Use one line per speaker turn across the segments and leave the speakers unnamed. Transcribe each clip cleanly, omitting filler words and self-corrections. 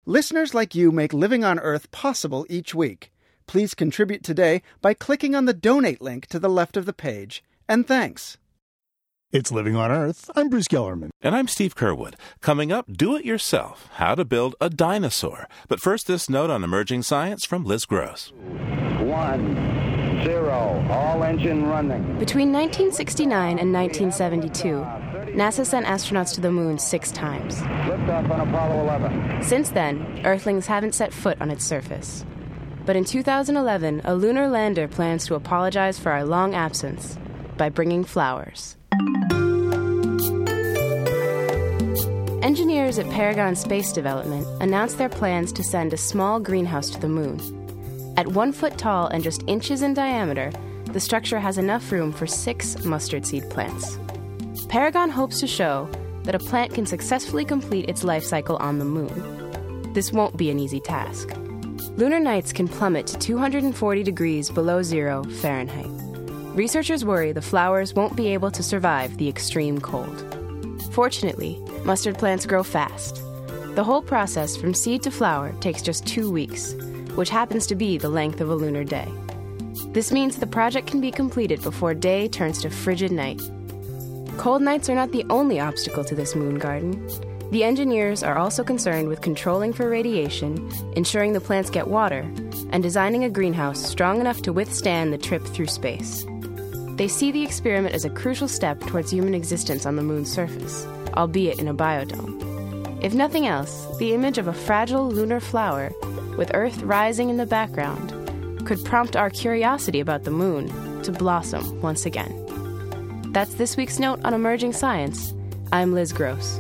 Listeners like you make Living on Earth possible each week. Please contribute today by clicking on the donate link to the left of the page. And thanks.
It's Living on Earth. I'm Bruce Gellerman.
And I'm Steve Curwood. Coming up, do it yourself, how to build a dinosaur. But first, this note on emerging science from Liz Gross.
1, 0, all engine running.
Between 1969 and 1972, NASA sent astronauts to the moon 6 times.
Liftoff on Apollo 11.
Since then, Earthlings haven't set foot on its surface. But in 2011, a lunar lander plans to apologize for our long absence by bringing flowers. Engineers at Paragon Space Development announced their plans to send a small greenhouse to the moon. At 1 foot tall and just inches in diameter, the structure has enough room for 6 mustard seed plants. Paragon hopes to show that a plant can successfully complete its life cycle on the moon. This won't be an easy task. Lunar nights can plummet to 240 degrees below zero Fahrenheit. Researchers worry the flowers won't be able to survive the extreme cold. Fortunately, mustard plants grow fast. The whole process from seed to flower takes just 2 weeks, which happens to be the length of a lunar day. This means the project can be completed before day turns to frigid night. Cold nights are not the only obstacle to this moon garden. The engineers are also concerned with controlling for radiation, ensuring the plants get water, and designing a greenhouse strong enough to withstand the trip through space. They see the experiment as a crucial step towards human existence on the moon's surface, albeit in a biodome. If nothing else, the image of a fragile lunar flower with Earth rising in the background could prompt our curiosity about the moon to blossom once again. That's this week's note on emerging science. I'm Liz Gross.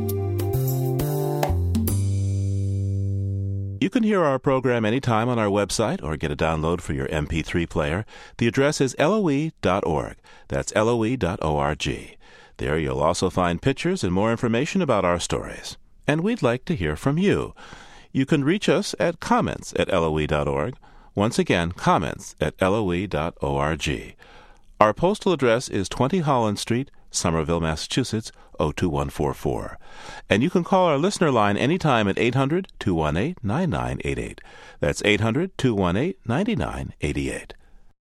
You can hear our program anytime on our website or get a download for your MP3 player. The address is LOE.org. That's LOE.org. There you'll also find pictures and more information about our stories. And we'd like to hear from you. You can reach us at comments@LOE.org. Once again, comments@LOE.org. Our postal address is 20 Holland Street, Somerville, Massachusetts, 02144. And you can call our listener line anytime at 800-218-9988. That's 800-218-9988.